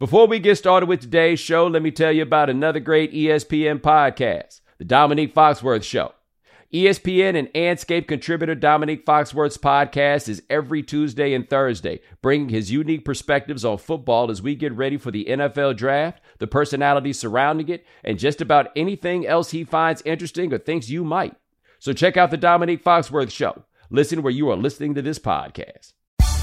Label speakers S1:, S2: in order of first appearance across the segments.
S1: Before we get started with today's show, let me tell you about another great ESPN podcast, The Dominique Foxworth Show. ESPN and Andscape contributor Dominique Foxworth's podcast is every Tuesday and Thursday, bringing his unique perspectives on football as we get ready for the NFL draft, the personalities surrounding it, and just about anything else he finds interesting or thinks you might. So check out The Dominique Foxworth Show. Listen where you are listening to this podcast.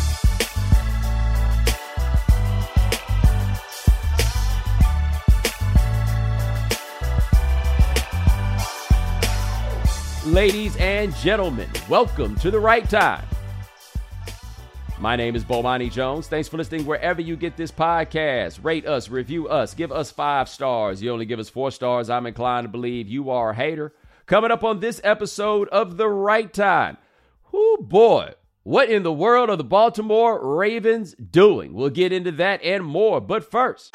S1: Ladies and gentlemen, welcome to The Right Time. My name is Bomani Jones. Thanks for listening wherever you get this podcast. Rate us, review us, give us 5 stars. You only give us 4 stars, I'm inclined to believe you are a hater. Coming up on this episode of The Right Time. Whoo boy, what in the world are the Baltimore Ravens doing? We'll get into that and more, but first.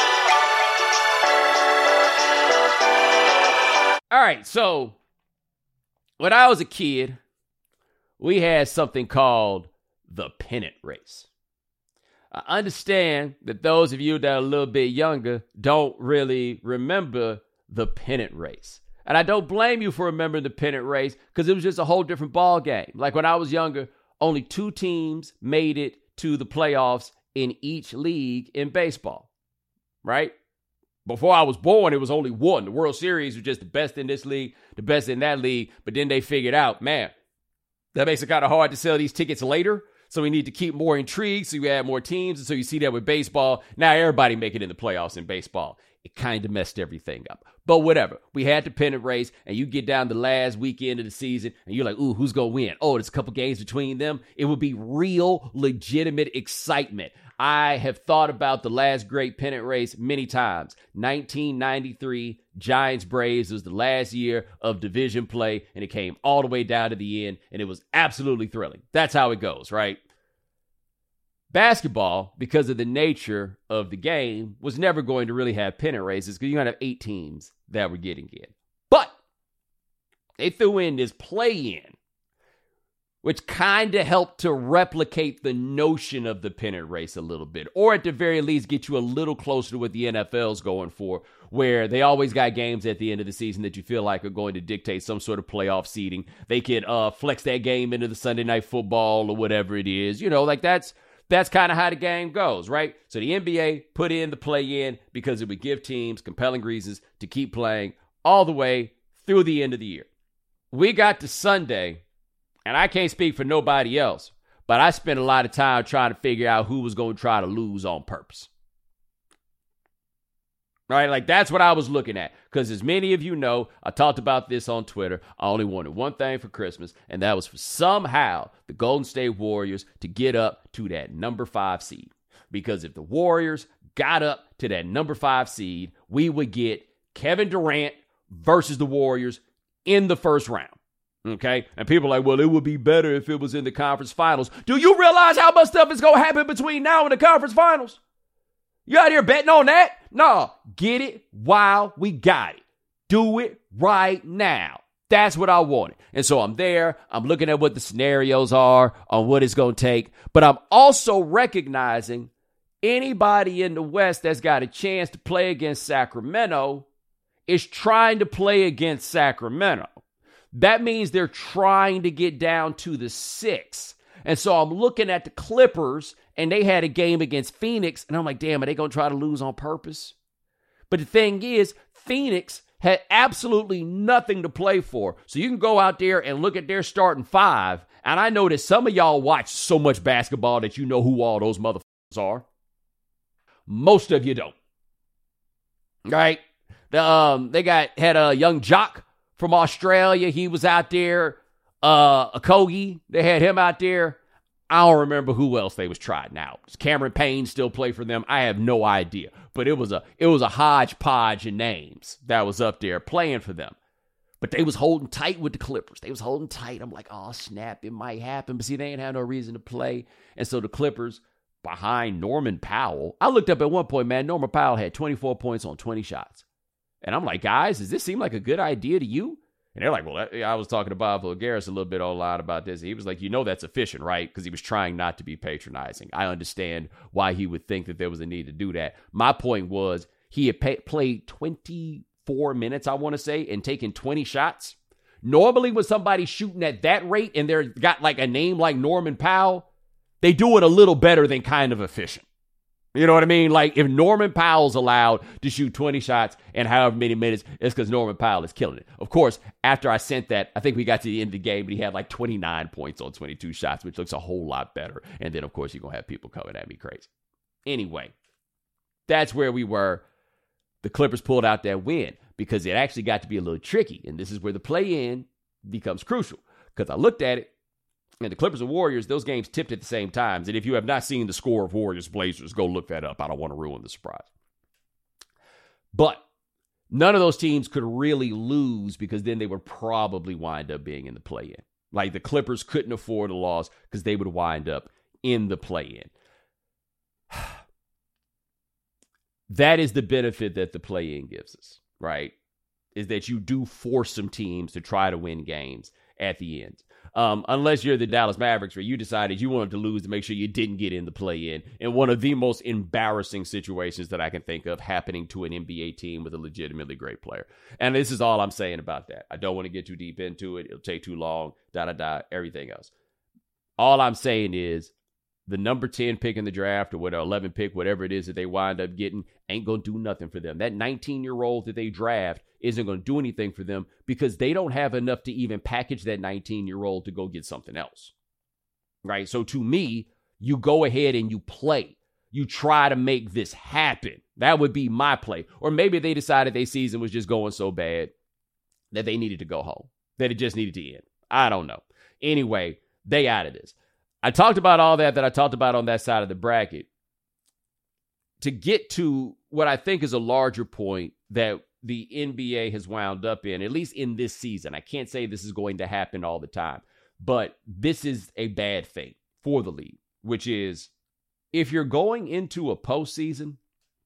S1: All right, so when I was a kid, we had something called the pennant race. I understand that those of you that are a little bit younger don't really remember the pennant race. And I don't blame you for remembering the pennant race because it was just a whole different ball game. Like when I was younger, only 2 teams made it to the playoffs in each league in baseball, right? Before I was born, it was only 1. The World Series was just the best in this league, the best in that league. But then they figured out, man, that makes it kind of hard to sell these tickets later. So we need to keep more intrigue, so you add more teams. And so you see that with baseball. Now everybody making it in the playoffs in baseball. It kind of messed everything up. But whatever. We had the pennant race, and you get down the last weekend of the season, and you're like, ooh, who's going to win? Oh, there's a couple games between them. It would be real, legitimate excitement. I have thought about the last great pennant race many times. 1993, Giants-Braves was the last year of division play, and it came all the way down to the end, and it was absolutely thrilling. That's how it goes, right? Basketball, because of the nature of the game, was never going to really have pennant races because you're going to have 8 teams that were getting in. But they threw in this play-in, which kind of helped to replicate the notion of the pennant race a little bit, or at the very least get you a little closer to what the NFL's going for, where they always got games at the end of the season that you feel like are going to dictate some sort of playoff seeding. They could flex that game into the Sunday Night Football or whatever it is. You know, like that's kind of how the game goes, right? So the NBA put in the play-in because it would give teams compelling reasons to keep playing all the way through the end of the year. We got to Sunday, and I can't speak for nobody else, but I spent a lot of time trying to figure out who was going to try to lose on purpose. Right? Like, that's what I was looking at. Because as many of you know, I talked about this on Twitter. I only wanted one thing for Christmas, and that was for somehow the Golden State Warriors to get up to that number 5 seed. Because if the Warriors got up to that number 5 seed, we would get Kevin Durant versus the Warriors in the first round. Okay? And people are like, well, it would be better if it was in the conference finals. Do you realize how much stuff is going to happen between now and the conference finals? You out here betting on that? No, get it while we got it. Do it right now. That's what I wanted. And so I'm there. I'm looking at what the scenarios are on what it's going to take. But I'm also recognizing anybody in the West that's got a chance to play against Sacramento is trying to play against Sacramento. That means they're trying to get down to the 6. And so I'm looking at the Clippers, and they had a game against Phoenix, and I'm like, damn, are they going to try to lose on purpose? But the thing is, Phoenix had absolutely nothing to play for. So you can go out there and look at their starting 5, and I know that some of y'all watch so much basketball that you know who all those motherfuckers are. Most of you don't. Right? They had a young jock from Australia. He was out there. Okogie, they had him out there. I don't remember who else they was trying out. Does Cameron Payne still play for them? I have no idea. But it was a hodgepodge of names that was up there playing for them. But they was holding tight with the Clippers. They was holding tight. I'm like, oh, snap, it might happen. But see, they ain't have no reason to play. And so the Clippers, behind Norman Powell, I looked up at one point, man, Norman Powell had 24 points on 20 shots. And I'm like, guys, does this seem like a good idea to you? And they're like, well, I was talking to Bob Voulgaris a little bit online about this. He was like, that's efficient, right? Because he was trying not to be patronizing. I understand why he would think that there was a need to do that. My point was he had played 24 minutes, I want to say, and taken 20 shots. Normally when somebody's shooting at that rate and they're got like a name like Norman Powell, they do it a little better than kind of efficient. You know what I mean? Like if Norman Powell's allowed to shoot 20 shots in however many minutes, it's because Norman Powell is killing it. Of course, after I sent that, I think we got to the end of the game, but he had like 29 points on 22 shots, which looks a whole lot better. And then, of course, you're going to have people coming at me crazy. Anyway, that's where we were. The Clippers pulled out that win because it actually got to be a little tricky. And this is where the play-in becomes crucial because I looked at it. And the Clippers and Warriors, those games tipped at the same times. And if you have not seen the score of Warriors-Blazers, go look that up. I don't want to ruin the surprise. But none of those teams could really lose because then they would probably wind up being in the play-in. Like the Clippers couldn't afford a loss because they would wind up in the play-in. That is the benefit that the play-in gives us, right? Is that you do force some teams to try to win games at the end. Unless you're the Dallas Mavericks where you decided you wanted to lose to make sure you didn't get in the play-in. In one of the most embarrassing situations that I can think of happening to an NBA team with a legitimately great player. And this is all I'm saying about that. I don't want to get too deep into it. It'll take too long, everything else. All I'm saying is the number 10 pick in the draft or whatever, 11 pick, whatever it is that they wind up getting, ain't going to do nothing for them. That 19-year-old that they draft isn't going to do anything for them because they don't have enough to even package that 19-year-old to go get something else, right? So to me, you go ahead and you play. You try to make this happen. That would be my play. Or maybe they decided their season was just going so bad that they needed to go home, that it just needed to end. I don't know. Anyway, they out of this. I talked about all that I talked about on that side of the bracket to get to what I think is a larger point that the NBA has wound up in, at least in this season. I can't say this is going to happen all the time, but this is a bad thing for the league, which is if you're going into a postseason,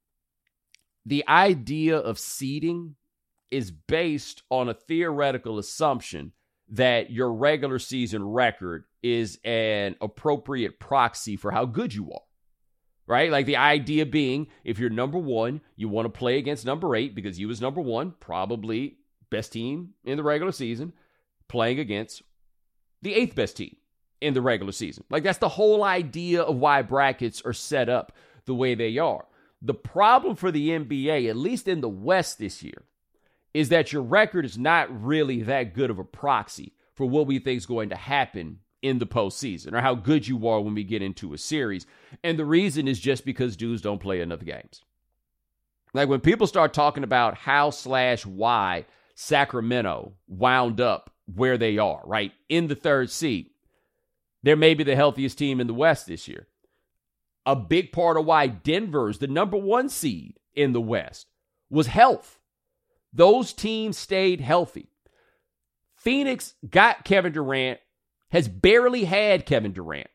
S1: the idea of seeding is based on a theoretical assumption that your regular season record is an appropriate proxy for how good you are, right? Like the idea being, if you're number one, you want to play against number 8 because you was number 1, probably best team in the regular season, playing against the 8th best team in the regular season. Like that's the whole idea of why brackets are set up the way they are. The problem for the NBA, at least in the West this year, is that your record is not really that good of a proxy for what we think is going to happen in the postseason or how good you are when we get into a series. And the reason is just because dudes don't play enough games. Like when people start talking about how/why Sacramento wound up where they are, right? In the 3rd seed, they're maybe the healthiest team in the West this year. A big part of why Denver's the number 1 seed in the West was health. Those teams stayed healthy. Phoenix got Kevin Durant, has barely had Kevin Durant.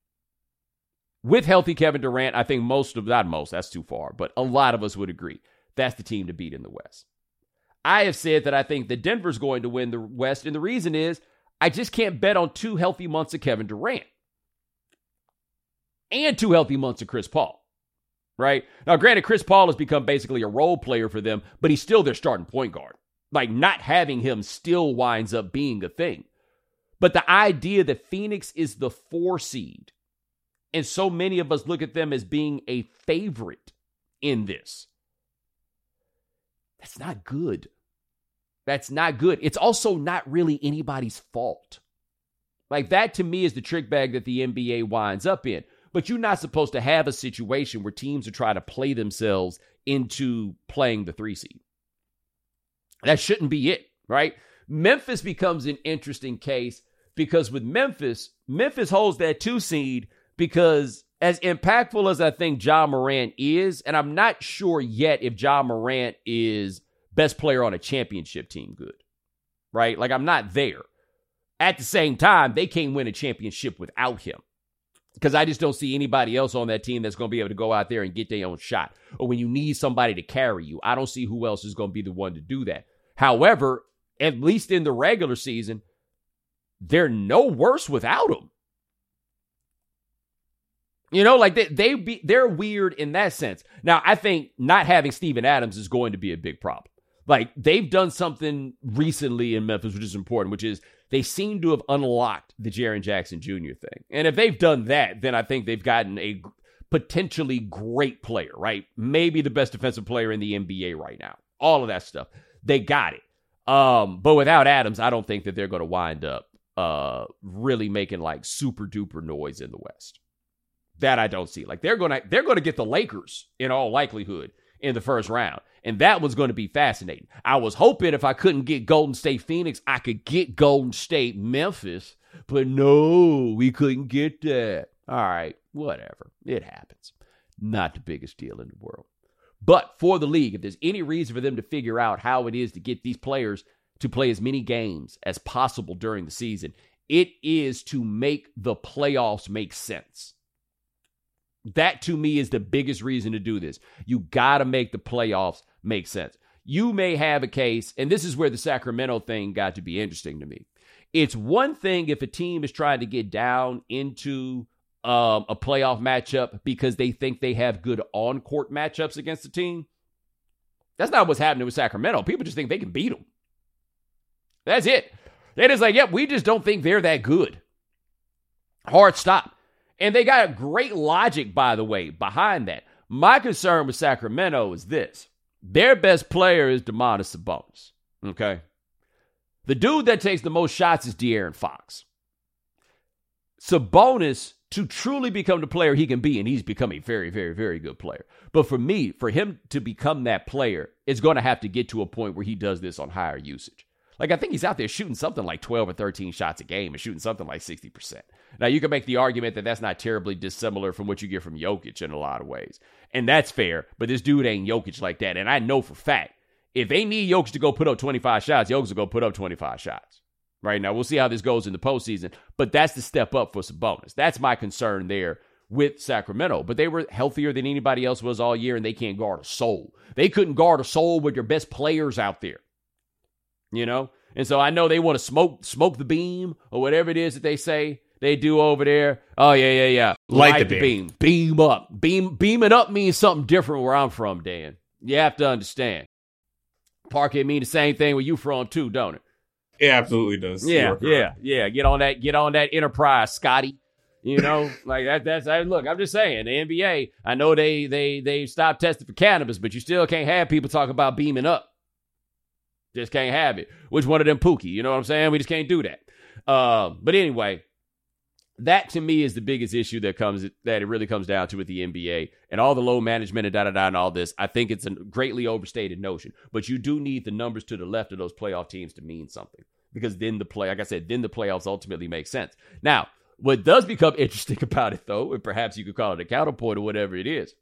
S1: With healthy Kevin Durant, I think that's too far, but a lot of us would agree that's the team to beat in the West. I have said that I think that Denver's going to win the West, and the reason is I just can't bet on 2 healthy months of Kevin Durant and 2 healthy months of Chris Paul. Right? Now, granted, Chris Paul has become basically a role player for them, but he's still their starting point guard. Like, not having him still winds up being a thing. But the idea that Phoenix is the 4 seed, and so many of us look at them as being a favorite in this, that's not good. That's not good. It's also not really anybody's fault. Like, that to me is the trick bag that the NBA winds up in. But you're not supposed to have a situation where teams are trying to play themselves into playing the 3 seed. That shouldn't be it, right? Memphis becomes an interesting case because with Memphis holds that 2 seed because as impactful as I think Ja Morant is, and I'm not sure yet if Ja Morant is best player on a championship team good, right? Like I'm not there. At the same time, they can't win a championship without him. Because I just don't see anybody else on that team that's going to be able to go out there and get their own shot. Or when you need somebody to carry you, I don't see who else is going to be the one to do that. However, at least in the regular season, they're no worse without him. You know, like they're weird in that sense. Now, I think not having Steven Adams is going to be a big problem. Like, they've done something recently in Memphis, which is important, which is they seem to have unlocked the Jaren Jackson Jr. thing. And if they've done that, then I think they've gotten a potentially great player, right? Maybe the best defensive player in the NBA right now. All of that stuff. They got it. But without Adams, I don't think that they're going to wind up really making like super duper noise in the West. That I don't see. Like, they're going to get the Lakers in all likelihood in the first round. And that was going to be fascinating. I was hoping if I couldn't get Golden State Phoenix, I could get Golden State Memphis. But no, we couldn't get that. All right, whatever. It happens. Not the biggest deal in the world. But for the league, if there's any reason for them to figure out how it is to get these players to play as many games as possible during the season, it is to make the playoffs make sense. That, to me, is the biggest reason to do this. You got to make the playoffs make sense. You may have a case, and this is where the Sacramento thing got to be interesting to me. It's one thing if a team is trying to get down into a playoff matchup because they think they have good on-court matchups against the team. That's not what's happening with Sacramento. People just think they can beat them. That's it. They're just like, yep, we just don't think they're that good. Hard stop. And they got a great logic, by the way, behind that. My concern with Sacramento is this. Their best player is Domantas Sabonis. Okay? The dude that takes the most shots is De'Aaron Fox. Sabonis, to truly become the player he can be, and he's become a very, very, very good player. But for me, for him to become that player, it's going to have to get to a point where he does this on higher usage. Like, I think he's out there shooting something like 12 or 13 shots a game and shooting something like 60%. Now, you can make the argument that that's not terribly dissimilar from what you get from Jokic in a lot of ways. And that's fair, but this dude ain't Jokic like that. And I know for fact, if they need Jokic to go put up 25 shots, Jokic will go put up 25 shots. Right now, we'll see how this goes in the postseason. But that's the step up for Sabonis. That's my concern there with Sacramento. But they were healthier than anybody else was all year, and they can't guard a soul. They couldn't guard a soul with their best players out there. You know? And so I know they want to smoke the beam or whatever it is that they say they do over there. Oh, yeah.
S2: Light the beam.
S1: Beam up. Beaming up means something different where I'm from, Dan. You have to understand. Parkhead mean the same thing where you from too, don't it?
S2: It absolutely does.
S1: Yeah. Get on that Enterprise, Scotty. You know, like that's look, I'm just saying, the NBA, I know they stopped testing for cannabis, but you still can't have people talk about beaming up. Just can't have it. Which one of them Pookie? You know what I'm saying? We just can't do that. But anyway, that to me is the biggest issue that it really comes down to with the NBA and all the low management and da-da-da and all this. I think it's a greatly overstated notion, but you do need the numbers to the left of those playoff teams to mean something, because then the playoffs ultimately make sense. Now, what does become interesting about it, though, and perhaps you could call it a counterpoint or whatever it is,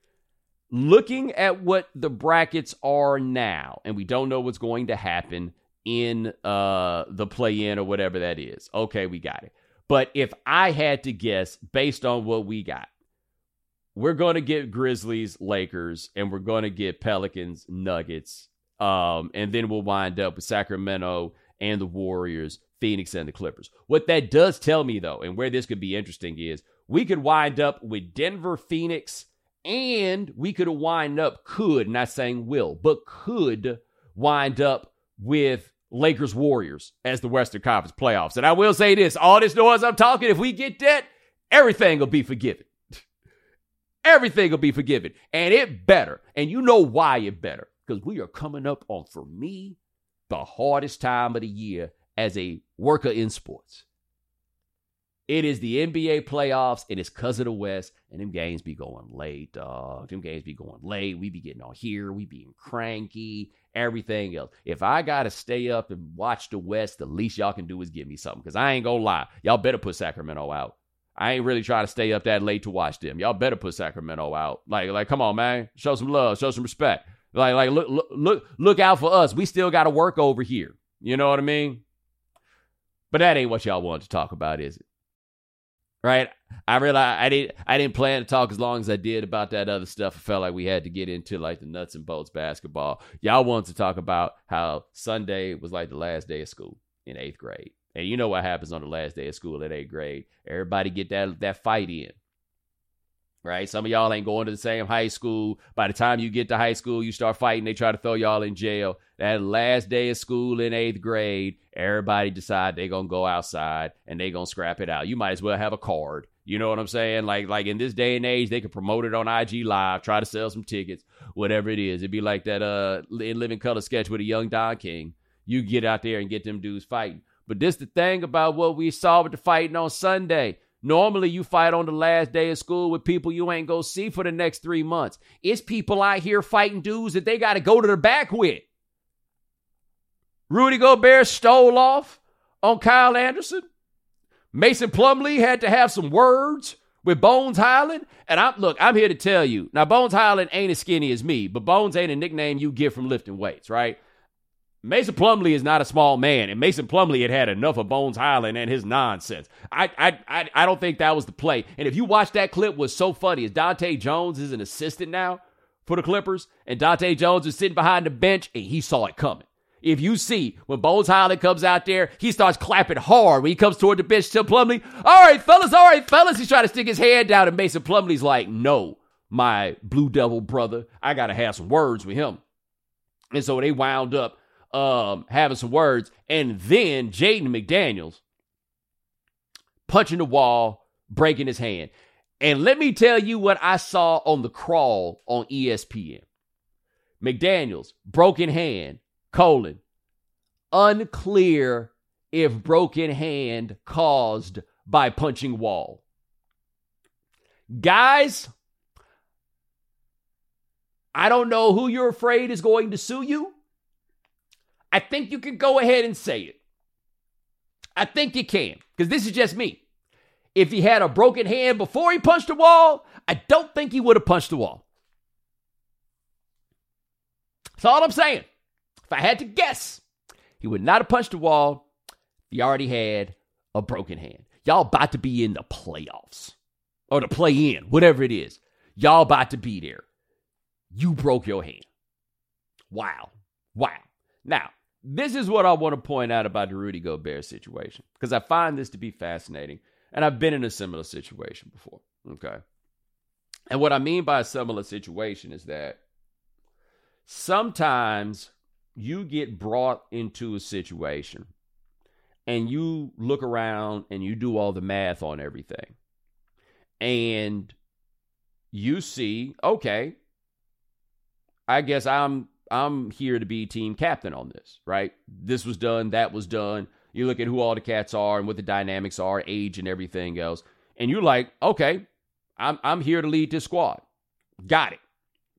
S1: looking at what the brackets are now, and we don't know what's going to happen in the play-in or whatever that is. Okay, we got it. But if I had to guess, based on what we got, we're going to get Grizzlies, Lakers, and we're going to get Pelicans, Nuggets, and then we'll wind up with Sacramento and the Warriors, Phoenix, and the Clippers. What that does tell me, though, and where this could be interesting is we could wind up with Denver, Phoenix, and we could wind up, not saying will, but could wind up with Lakers, Warriors as the Western Conference playoffs. And I will say this, all this noise I'm talking, if we get that, everything will be forgiven. Everything will be forgiven. And it better. And you know why it better. Because we are coming up on, for me, the hardest time of the year as a worker in sports. It is the NBA playoffs, and it's because of the West, and them games be going late, dog. Them games be going late. We be getting on here. We being cranky, everything else. If I got to stay up and watch the West, the least y'all can do is give me something, because I ain't going to lie. Y'all better put Sacramento out. I ain't really trying to stay up that late to watch them. Y'all better put Sacramento out. Like, come on, man. Show some love. Show some respect. Like, look out for us. We still got to work over here. You know what I mean? But that ain't what y'all wanted to talk about, is it? right? I realized I didn't plan to talk as long as I did about that other stuff. I felt like we had to get into like the nuts and bolts basketball. Y'all wanted to talk about how Sunday was like the last day of school in 8th grade. And you know what happens on the last day of school at 8th grade. Everybody get that fight in. Right? Some of y'all ain't going to the same high school. By the time you get to high school, you start fighting. They try to throw y'all in jail. That last day of school in 8th grade, everybody decide they're going to go outside and they're going to scrap it out. You might as well have a card. You know what I'm saying? Like in this day and age, they can promote it on IG Live, try to sell some tickets, whatever it is. It'd be like that in Living Color sketch with a young Don King. You get out there and get them dudes fighting. But this the thing about what we saw with the fighting on Sunday. Normally, you fight on the last day of school with people you ain't go see for the next 3 months. It's people out here fighting dudes that they got to go to the back with. Rudy Gobert stole off on Kyle Anderson. Mason Plumlee had to have some words with Bones Highland. And I'm here to tell you. Now, Bones Highland ain't as skinny as me, but Bones ain't a nickname you get from lifting weights, right? Mason Plumlee is not a small man, and Mason Plumlee had enough of Bones Highland and his nonsense. I don't think that was the play. And if you watch that clip, what's so funny is Dante Jones is an assistant now for the Clippers, and Dante Jones is sitting behind the bench, and he saw it coming. If you see, when Bones Highland comes out there, he starts clapping hard when he comes toward the bench to Plumlee. All right, fellas. He's trying to stick his hand down, and Mason Plumlee's like, no, my Blue Devil brother, I got to have some words with him. And so they wound up having some words, and then Jaden McDaniels punching the wall, breaking his hand. And let me tell you what I saw on the crawl on ESPN. McDaniels, broken hand, unclear if broken hand caused by punching wall. Guys, I don't know who you're afraid is going to sue you. I think you can go ahead and say it. I think you can, because this is just me. If he had a broken hand before he punched the wall, I don't think he would have punched the wall. That's all I'm saying. If I had to guess, he would not have punched the wall if he already had a broken hand. Y'all about to be in the playoffs, or the play-in, whatever it is. Y'all about to be there. You broke your hand. Wow. Now, this is what I want to point out about the Rudy Gobert situation, because I find this to be fascinating, and I've been in a similar situation before, okay? And what I mean by a similar situation is that sometimes you get brought into a situation, and you look around, and you do all the math on everything, and you see, okay, I guess I'm here to be team captain on this, right? This was done, that was done. You look at who all the cats are and what the dynamics are, age and everything else. And you're like, okay, I'm here to lead this squad. Got it.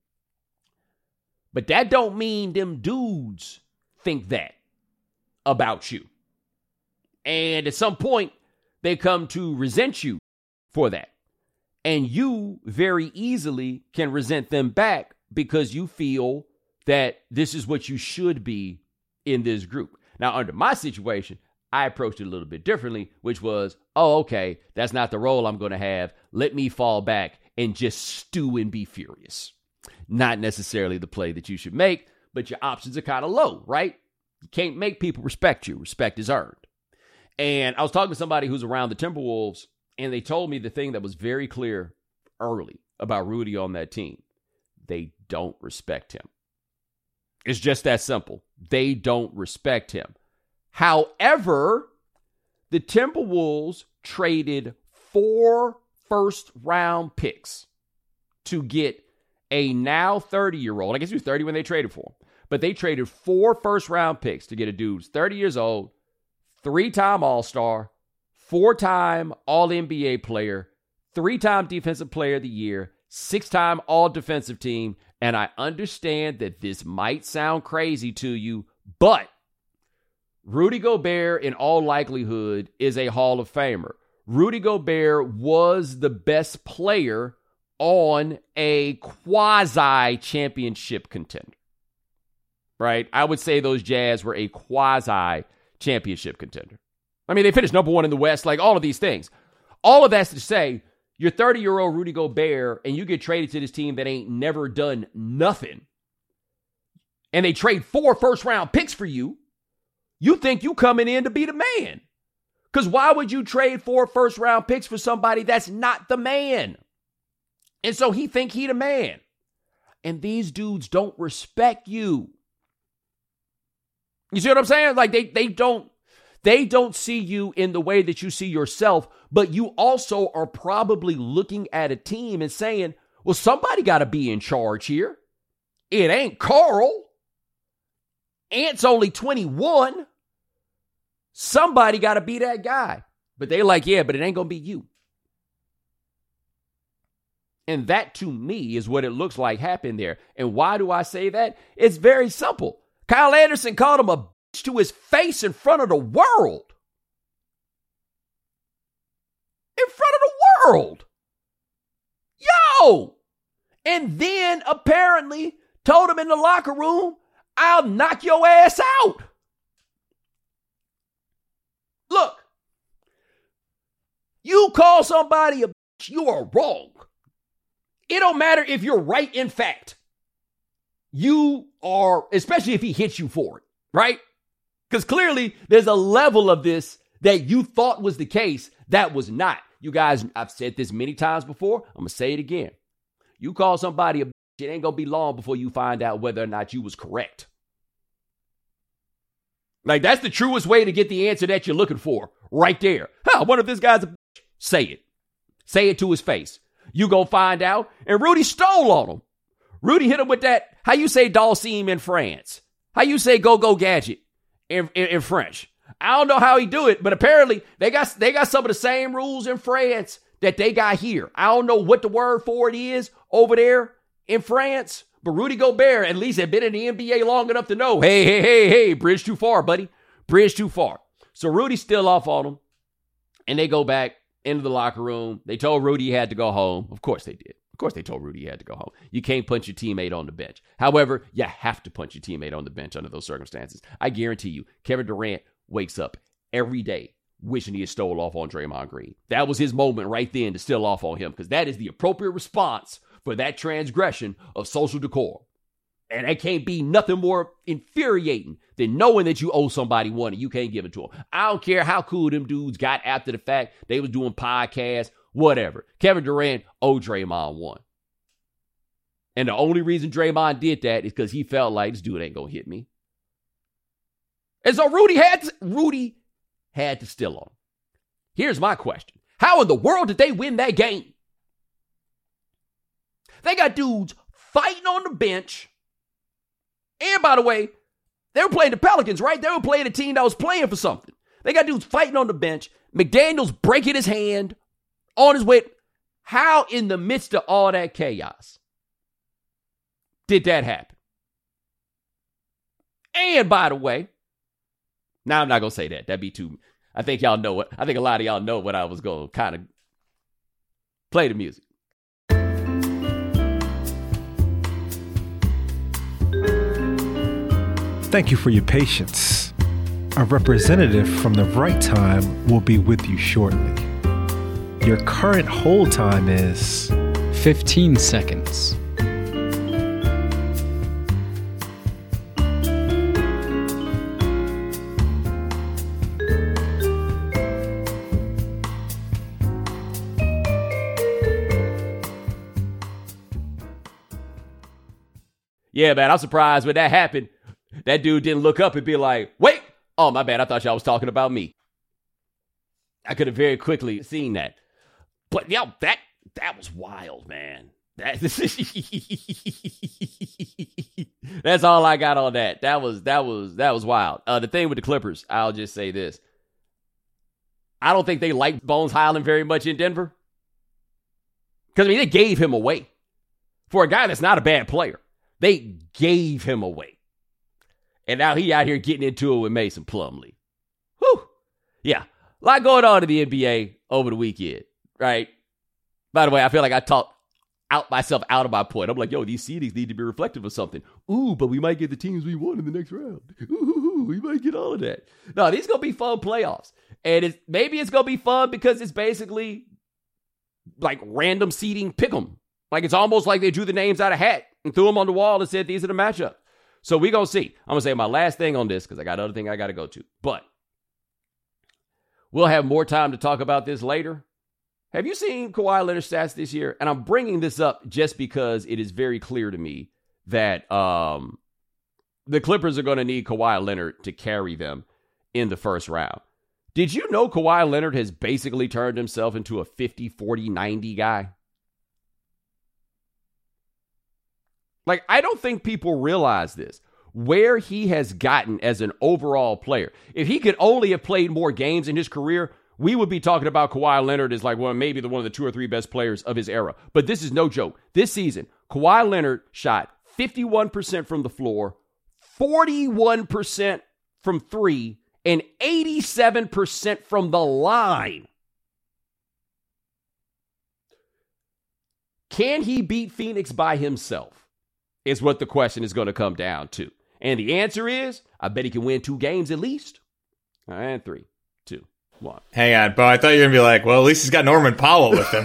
S1: But that don't mean them dudes think that about you. And at some point, they come to resent you for that. And you very easily can resent them back because you feel that this is what you should be in this group. Now, under my situation, I approached it a little bit differently, which was, oh, okay, that's not the role I'm going to have. Let me fall back and just stew and be furious. Not necessarily the play that you should make, but your options are kind of low, right? You can't make people respect you. Respect is earned. And I was talking to somebody who's around the Timberwolves, and they told me the thing that was very clear early about Rudy on that team. They don't respect him. It's just that simple. They don't respect him. However, the Timberwolves traded 4 first-round picks to get a now 30-year-old. I guess he was 30 when they traded for him. But they traded 4 first-round picks to get a dude who's 30 years old, 3-time All-Star, 4-time All-NBA player, 3-time Defensive Player of the Year, 6-time All-Defensive Team. And I understand that this might sound crazy to you, but Rudy Gobert, in all likelihood, is a Hall of Famer. Rudy Gobert was the best player on a quasi-championship contender. Right? I would say those Jazz were a quasi-championship contender. I mean, they finished number 1 in the West, like all of these things. All of that's to say, you're 30-year-old Rudy Gobert, and you get traded to this team that ain't never done nothing, and they trade 4 first-round picks for you. You think you coming in to be the man. Because why would you trade 4 first-round picks for somebody that's not the man? And so he think he the man. And these dudes don't respect you. You see what I'm saying? Like they don't see you in the way that you see yourself, but you also are probably looking at a team and saying, well, somebody got to be in charge here. It ain't Carl. Ant's only 21. Somebody got to be that guy. But they like, yeah, but it ain't going to be you. And that, to me, is what it looks like happened there. And why do I say that? It's very simple. Kyle Anderson called him a bitch to his face in front of the world. In front of the world. Yo! And then, apparently, told him in the locker room, I'll knock your ass out. Look, you call somebody a bitch, you are wrong. It don't matter if you're right in fact. You are, especially if he hits you for it, right? Because clearly there's a level of this that you thought was the case that was not. You guys, I've said this many times before. I'm going to say it again. You call somebody a bitch, it ain't going to be long before you find out whether or not you was correct. Like, that's the truest way to get the answer that you're looking for. Right there. I wonder if this guy's a bitch. Say it. Say it to his face. You gonna find out. And Rudy stole on him. Rudy hit him with that, how you say Dalsim in France? How you say go gadget in French? I don't know how he do it, but apparently they got some of the same rules in France that they got here. I don't know what the word for it is over there in France. But Rudy Gobert at least had been in the NBA long enough to know, hey, bridge too far, buddy. Bridge too far. So Rudy's still off on him. And they go back into the locker room. They told Rudy he had to go home. Of course they did. Of course they told Rudy he had to go home. You can't punch your teammate on the bench. However, you have to punch your teammate on the bench under those circumstances. I guarantee you, Kevin Durant wakes up every day wishing he had stole off on Draymond Green. That was his moment right then to steal off on him, because that is the appropriate response for that transgression of social decorum. And that can't be nothing more infuriating than knowing that you owe somebody one and you can't give it to them. I don't care how cool them dudes got after the fact. They was doing podcasts, whatever. Kevin Durant owed Draymond one. And the only reason Draymond did that is because he felt like this dude ain't going to hit me. And so Rudy had to steal on him. Here's my question. How in the world did they win that game? They got dudes fighting on the bench. And by the way, they were playing the Pelicans, right? They were playing a team that was playing for something. They got dudes fighting on the bench. McDaniels breaking his hand on his way. How in the midst of all that chaos did that happen? And by the way, now I'm not going to say that. That'd be too, I think y'all know what, I think a lot of y'all know what I was going to kind of play the music.
S3: Thank you for your patience. A representative from the right time will be with you shortly. Your current hold time is
S4: 15 seconds.
S1: Yeah, man, I'm surprised when that happened. That dude didn't look up and be like, wait, oh, my bad. I thought y'all was talking about me. I could have very quickly seen that. But, yo, that was wild, man. That's all I got on that. That was wild. The thing with the Clippers, I'll just say this. I don't think they liked Bones Highland very much in Denver. Because, I mean, they gave him away. For a guy that's not a bad player, they gave him away. And now he out here getting into it with Mason Plumlee. Whew. Yeah. A lot going on in the NBA over the weekend, right? By the way, I feel like I talked myself out of my point. I'm like, yo, these seedings need to be reflective of something. Ooh, but we might get the teams we want in the next round. Ooh, we might get all of that. No, these going to be fun playoffs. And maybe it's going to be fun because it's basically like random seeding pick 'em. Like it's almost like they drew the names out of a hat and threw them on the wall and said, these are the matchups. So we going to see. I'm going to say my last thing on this because I got other thing I got to go to. But we'll have more time to talk about this later. Have you seen Kawhi Leonard's stats this year? And I'm bringing this up just because it is very clear to me that the Clippers are going to need Kawhi Leonard to carry them in the first round. Did you know Kawhi Leonard has basically turned himself into a 50, 40, 90 guy? Like, I don't think people realize this, where he has gotten as an overall player. If he could only have played more games in his career, we would be talking about Kawhi Leonard as like, well, maybe one of the 2 or 3 best players of his era. But this is no joke. This season, Kawhi Leonard shot 51% from the floor, 41% from 3, and 87% from the line. Can he beat Phoenix by himself? Is what the question is going to come down to. And the answer is, I bet he can win 2 games at least. And 3, 2, 1.
S5: Hang on, Bo. I thought you were going to be like, well, at least he's got Norman Powell with him.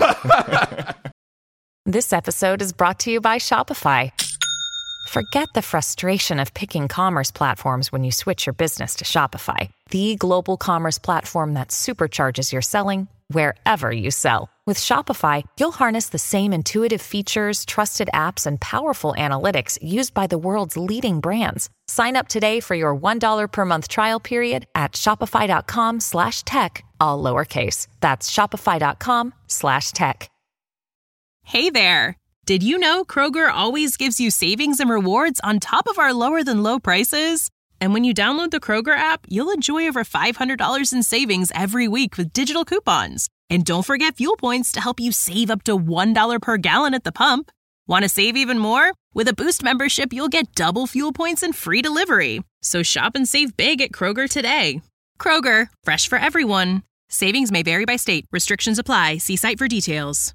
S6: This episode is brought to you by Shopify. Forget the frustration of picking commerce platforms when you switch your business to Shopify, the global commerce platform that supercharges your selling wherever you sell. With Shopify, you'll harness the same intuitive features, trusted apps, and powerful analytics used by the world's leading brands. Sign up today for your $1 per month trial period at shopify.com/tech, all lowercase. That's shopify.com/tech.
S7: Hey there. Did you know Kroger always gives you savings and rewards on top of our lower than low prices? And when you download the Kroger app, you'll enjoy over $500 in savings every week with digital coupons. And don't forget fuel points to help you save up to $1 per gallon at the pump. Want to save even more? With a Boost membership, you'll get double fuel points and free delivery. So shop and save big at Kroger today. Kroger, fresh for everyone. Savings may vary by state. Restrictions apply. See site for details.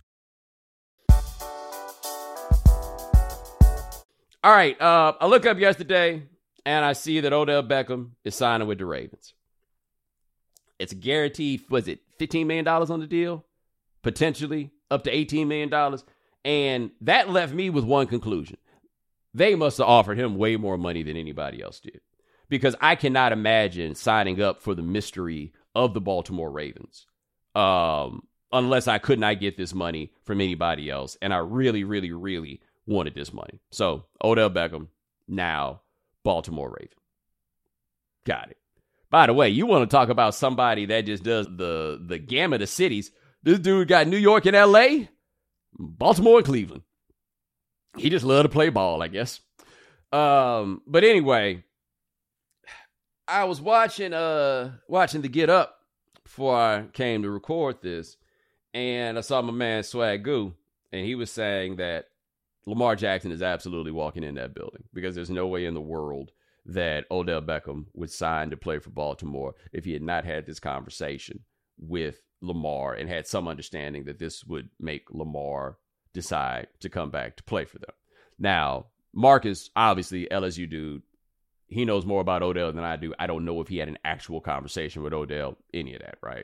S1: All right, I look up yesterday, and I see that Odell Beckham is signing with the Ravens. It's a guaranteed, was it $15 million on the deal? Potentially up to $18 million. And that left me with one conclusion. They must have offered him way more money than anybody else did. Because I cannot imagine signing up for the mystery of the Baltimore Ravens unless I could not get this money from anybody else. And I really, really, really wanted this money. So, Odell Beckham, now Baltimore Raven. Got it. By the way, you want to talk about somebody that just does the gamut of cities. This dude got New York and L.A., Baltimore and Cleveland. He just loved to play ball, I guess. But anyway, I was watching the Get Up before I came to record this, and I saw my man Swag Goo, and he was saying that Lamar Jackson is absolutely walking in that building because there's no way in the world that Odell Beckham would sign to play for Baltimore if he had not had this conversation with Lamar and had some understanding that this would make Lamar decide to come back to play for them. Now, Marcus, obviously, LSU dude, he knows more about Odell than I do. I don't know if he had an actual conversation with Odell, any of that, right?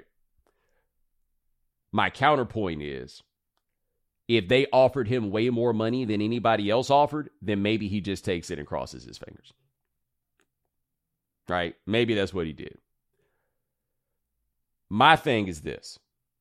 S1: My counterpoint is, if they offered him way more money than anybody else offered, then maybe he just takes it and crosses his fingers. Right? Maybe that's what he did. My thing is this.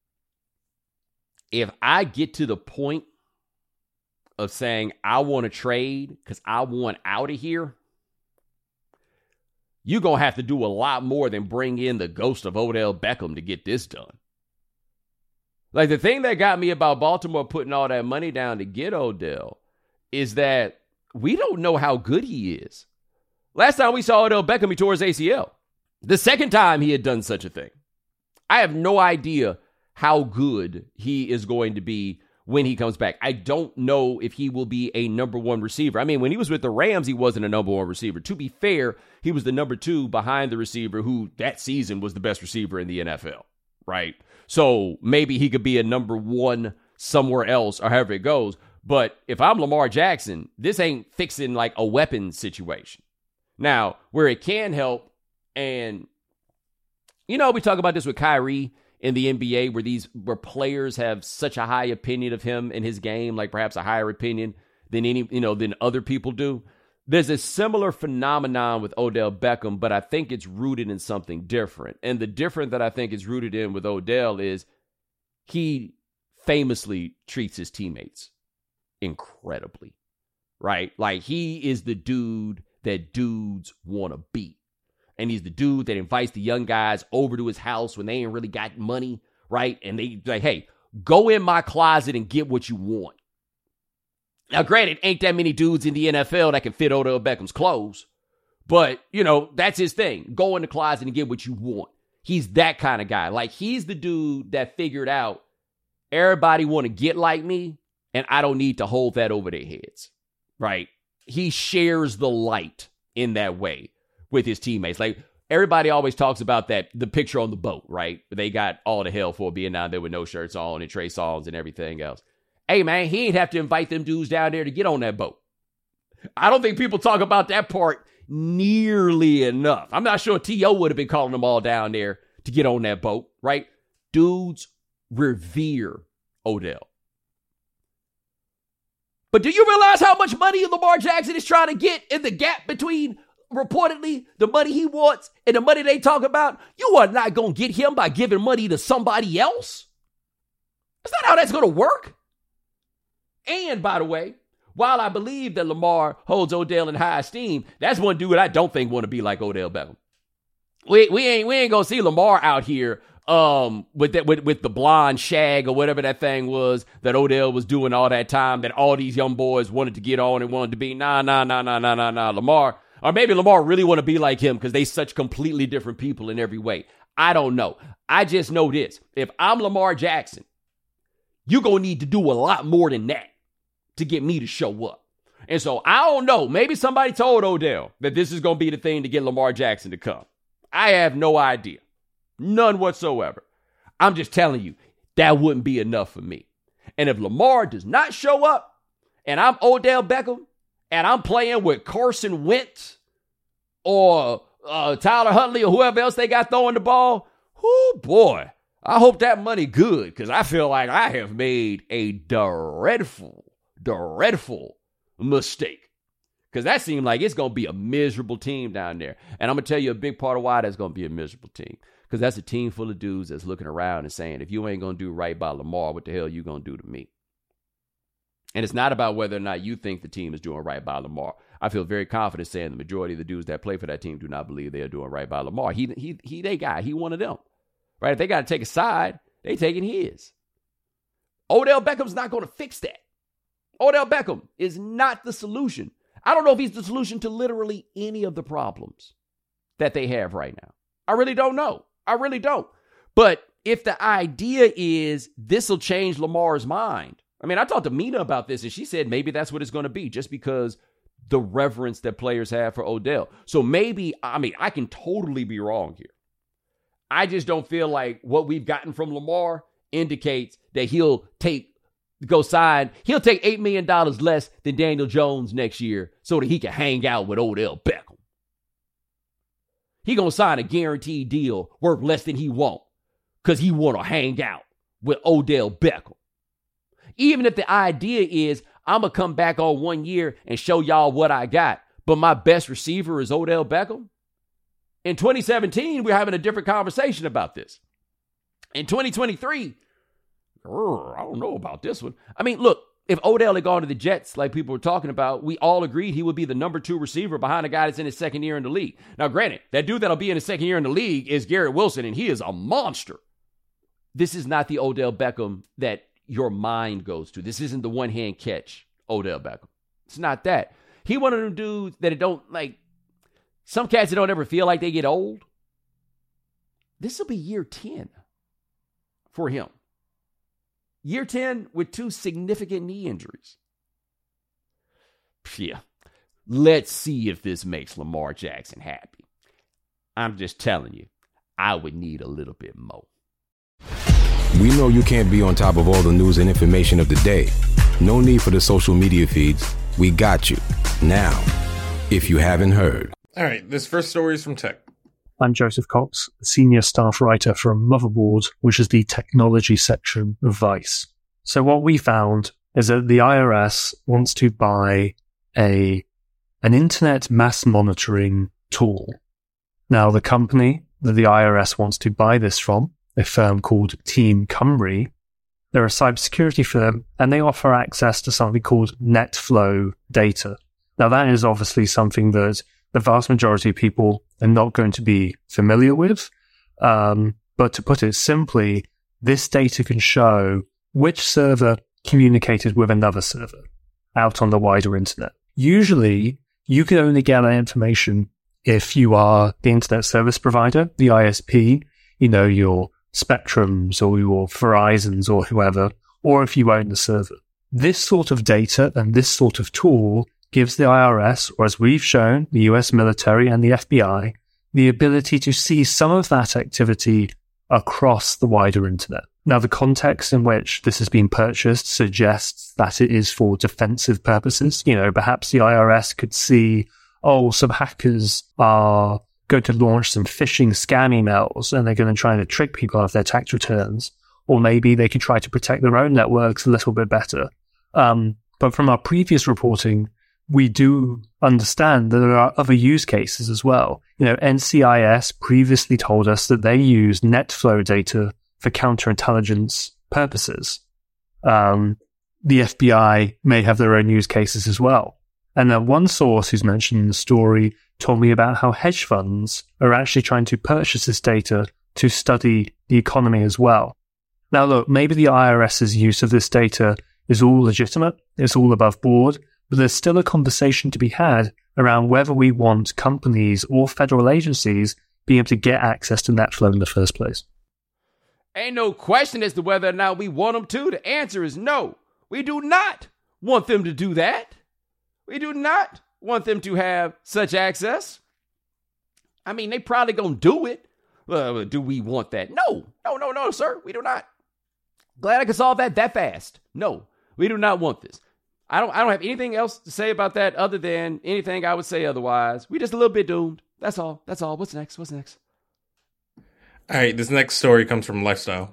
S1: If I get to the point of saying I want to trade because I want out of here, you're going to have to do a lot more than bring in the ghost of Odell Beckham to get this done. Like, the thing that got me about Baltimore putting all that money down to get Odell is that we don't know how good he is. Last time we saw Odell Beckham, he tore his ACL. The second time he had done such a thing. I have no idea how good he is going to be when he comes back. I don't know if he will be a number one receiver. I mean, when he was with the Rams, he wasn't a number one receiver. To be fair, he was the number 2 behind the receiver who that season was the best receiver in the NFL, right? So maybe he could be a number 1 somewhere else or however it goes. But if I'm Lamar Jackson, this ain't fixing like a weapon situation. Now, where it can help, and, you know, we talk about this with Kyrie in the NBA where players have such a high opinion of him and his game, like perhaps a higher opinion than other people do. There's a similar phenomenon with Odell Beckham, but I think it's rooted in something different. And the difference that I think it's rooted in with Odell is he famously treats his teammates incredibly, right? Like, he is the dude that dudes want to beat. And he's the dude that invites the young guys over to his house when they ain't really got money, right? And they like, hey, go in my closet and get what you want. Now, granted, ain't that many dudes in the NFL that can fit Odell Beckham's clothes. But, that's his thing. Go in the closet and get what you want. He's that kind of guy. Like, he's the dude that figured out everybody want to get like me, and I don't need to hold that over their heads, right? He shares the light in that way with his teammates. Like, everybody always talks about the picture on the boat, right? They got all the hell for being down there with no shirts on and Trey Songz and everything else. Hey, man, he ain't have to invite them dudes down there to get on that boat. I don't think people talk about that part nearly enough. I'm not sure T.O. would have been calling them all down there to get on that boat, right? Dudes revere Odell. But do you realize how much money Lamar Jackson is trying to get in the gap between reportedly the money he wants and the money they talk about? You are not going to get him by giving money to somebody else. That's not how that's going to work. And by the way, while I believe that Lamar holds Odell in high esteem, that's one dude I don't think want to be like Odell Beckham. We ain't gonna see Lamar out here with the blonde shag or whatever that thing was that Odell was doing all that time that all these young boys wanted to get on and wanted to be. Nah. Lamar, or maybe Lamar really want to be like him because they such completely different people in every way. I don't know. I just know this. If I'm Lamar Jackson, you're gonna need to do a lot more than that to get me to show up. And so I don't know. Maybe somebody told Odell that this is going to be the thing to get Lamar Jackson to come. I have no idea. None whatsoever. I'm just telling you, that wouldn't be enough for me. And if Lamar does not show up and I'm Odell Beckham and I'm playing with Carson Wentz or Tyler Huntley or whoever else they got throwing the ball, oh boy, I hope that money good because I feel like I have made a dreadful mistake. Because that seemed like it's going to be a miserable team down there. And I'm going to tell you a big part of why that's going to be a miserable team. Because that's a team full of dudes that's looking around and saying, if you ain't going to do right by Lamar, what the hell you going to do to me? And it's not about whether or not you think the team is doing right by Lamar. I feel very confident saying the majority of the dudes that play for that team do not believe they are doing right by Lamar. He they guy. He one of them. Right? If they got to take a side, they taking his. Odell Beckham's not going to fix that. Odell Beckham is not the solution. I don't know if he's the solution to literally any of the problems that they have right now. I really don't know. I really don't. But if the idea is this will change Lamar's mind. I mean, I talked to Mina about this and she said maybe that's what it's going to be just because the reverence that players have for Odell. So maybe, I can totally be wrong here. I just don't feel like what we've gotten from Lamar indicates that he'll take $8 million less than Daniel Jones next year so that he can hang out with Odell Beckham. He going to sign a guaranteed deal worth less than he want because he want to hang out with Odell Beckham. Even if the idea is I'm going to come back on 1 year and show y'all what I got, but my best receiver is Odell Beckham. In 2017, we're having a different conversation about this. In 2023, I don't know about this one. I mean, look, if Odell had gone to the Jets like people were talking about, we all agreed he would be the number 2 receiver behind a guy that's in his second year in the league. Now, granted, that dude that'll be in his second year in the league is Garrett Wilson, and he is a monster. This is not the Odell Beckham that your mind goes to. This isn't the one-hand catch Odell Beckham. It's not that. He one of them dudes that don't, like, some cats that don't ever feel like they get old. This will be year 10 for him. Year 10 with 2 significant knee injuries. Yeah. Let's see if this makes Lamar Jackson happy. I'm just telling you, I would need a little bit more.
S8: We know you can't be on top of all the news and information of the day. No need for the social media feeds. We got you. Now, if you haven't heard.
S2: All right, this first story is from Tech.
S9: I'm Joseph Cox, senior staff writer from Motherboard, which is the technology section of Vice. So what we found is that the IRS wants to buy an internet mass monitoring tool. Now, the company that the IRS wants to buy this from, a firm called Team Cymru, they're a cybersecurity firm, and they offer access to something called NetFlow data. Now, that is obviously something that the vast majority of people are not going to be familiar with. But to put it simply, this data can show which server communicated with another server out on the wider internet. Usually, you can only get that information if you are the internet service provider, the ISP, your Spectrums or your Verizons or whoever, or if you own the server. This sort of data and this sort of tool gives the IRS, or as we've shown, the US military and the FBI, the ability to see some of that activity across the wider internet. Now, the context in which this has been purchased suggests that it is for defensive purposes. Perhaps the IRS could see, some hackers are going to launch some phishing scam emails and they're going to try to trick people out of their tax returns. Or maybe they could try to protect their own networks a little bit better. But from our previous reporting, we do understand that there are other use cases as well. NCIS previously told us that they use NetFlow data for counterintelligence purposes. The FBI may have their own use cases as well. And then one source who's mentioned in the story told me about how hedge funds are actually trying to purchase this data to study the economy as well. Now, look, maybe the IRS's use of this data is all legitimate, it's all above board, but there's still a conversation to be had around whether we want companies or federal agencies being able to get access to NetFlow in the first place.
S1: Ain't no question as to whether or not we want them to. The answer is no. We do not want them to do that. We do not want them to have such access. I mean, they probably gonna do it. Do we want that? No, sir. We do not. Glad I could solve that fast. No, we do not want this. I don't have anything else to say about that other than anything I would say otherwise. We just a little bit doomed. That's all. What's next?
S2: All right, this next story comes from Lifestyle.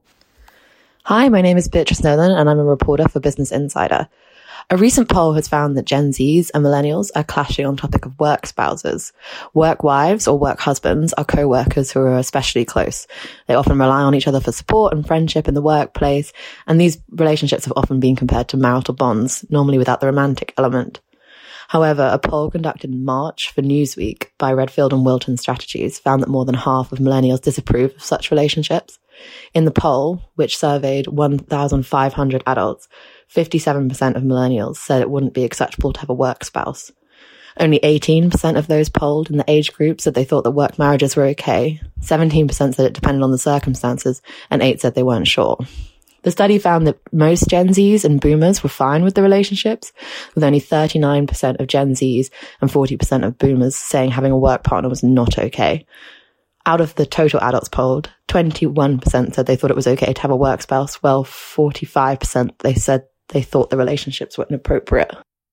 S10: Hi, my name is Beatrice Nolan, and I'm a reporter for Business Insider. A recent poll has found that Gen Zs and millennials are clashing on topic of work spouses. Work wives or work husbands are co-workers who are especially close. They often rely on each other for support and friendship in the workplace, and these relationships have often been compared to marital bonds, normally without the romantic element. However, a poll conducted in March for Newsweek by Redfield and Wilton Strategies found that more than half of millennials disapprove of such relationships. In the poll, which surveyed 1,500 adults, 57% of millennials said it wouldn't be acceptable to have a work spouse. Only 18% of those polled in the age group said they thought that work marriages were okay, 17% said it depended on the circumstances, and 8% said they weren't sure. The study found that most Gen Zs and Boomers were fine with the relationships, with only 39% of Gen Zs and 40% of Boomers saying having a work partner was not okay. Out of the total adults polled, 21% said they thought it was okay to have a work spouse, while 45% they said they thought the relationships were inappropriate.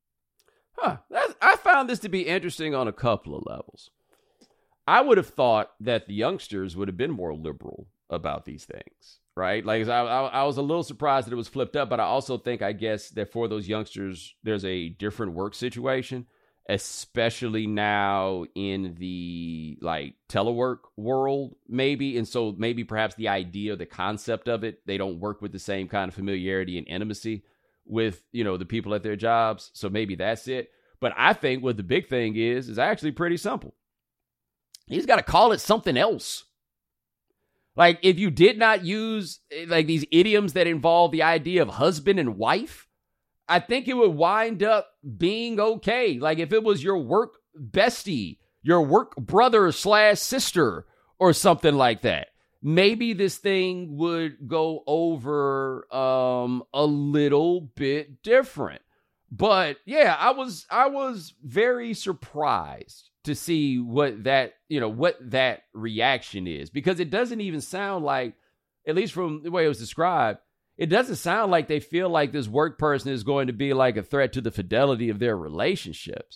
S1: I found this to be interesting on a couple of levels. I would have thought that the youngsters would have been more liberal about these things, right? Like I was a little surprised that it was flipped up, but I also think, I guess, that for those youngsters, there's a different work situation, especially now in the telework world, maybe. And so maybe perhaps the idea, the concept of it, they don't work with the same kind of familiarity and intimacy with, the people at their jobs. So maybe that's it. But I think what the big thing is actually pretty simple. He's got to call it something else. Like, if you did not use these idioms that involve the idea of husband and wife, I think it would wind up being okay. Like, if it was your work bestie, your work brother / sister, or something like that, maybe this thing would go over a little bit different. But yeah, I was very surprised to see what that reaction is, because it doesn't even sound like, at least from the way it was described, it doesn't sound like they feel like this work person is going to be like a threat to the fidelity of their relationships.